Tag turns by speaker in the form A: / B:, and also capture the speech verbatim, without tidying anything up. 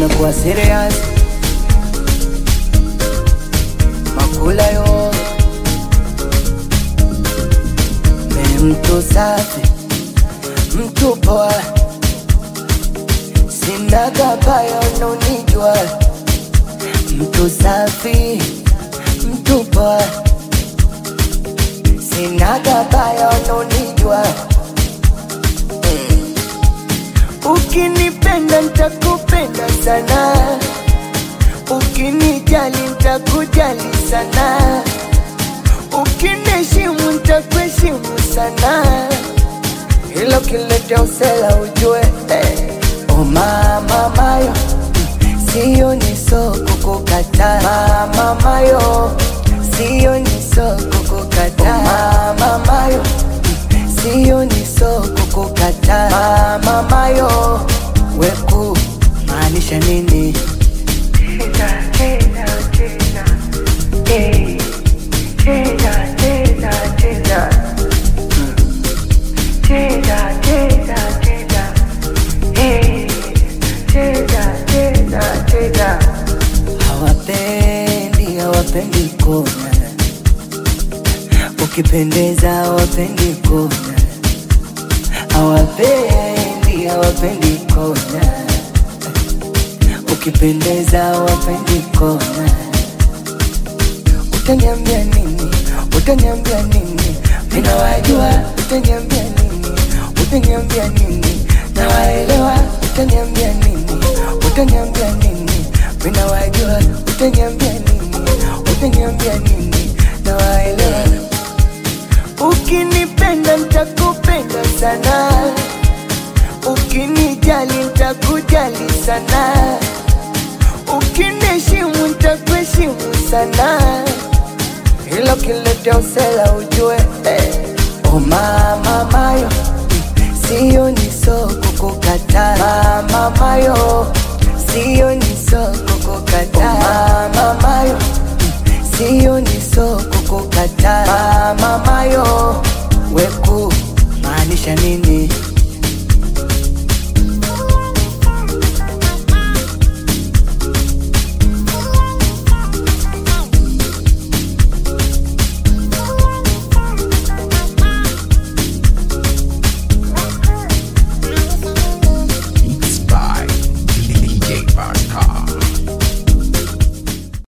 A: nimekuwa serious. Makula yo me mtu safi, mtu poa, sina gabaya unanijua. Mtu safi, mtu poa, sina gabaya unanijua. Ukinipenda nitakupenda sana, ukinijali nitakujali sana, ukiniheshimu nitakuheshimu sana. Hilo kileta usela ujue, eh. Oh mama mayo, siyo ni soko kukataa. Mama mayo, siyo ni soko kukataa. Oh mama mayo, siyo ni soko kukataa. Mama mayo, weku maanisha nini?
B: Cheza, cheza, cheza, eh. Cheza, cheza, cheza, cheza, cheza, cheza, eh. Cheza, cheza, cheza.
A: Hawapendi, hawapendi kona, ukipendeza hawapendi kona. Hawapendi, hawapendi kona, ukipendeza hawapendi kona. Utaniambia nini? Utaniambia nini? Mina wajua. Utaniambia nini? Utaniambia nini? Na waelewa. Utaniambia nini? Utaniambia nini? Mina wajua. Utaniambia nini? Utaniambia nini? Na waelewa. Ukinipenda nitakupenda sana, ukinijali nitakujali sana, ukiniheshimu nitakuheshimu sana. Hilo kileta usela ujue, eh. Oh mama mayo, siyo ni soko kukataa. Mama mayo, siyo ni soko kukataa. Oh mama mayo, siyo ni soko kukataa. Mama mayo, weku maanisha nini?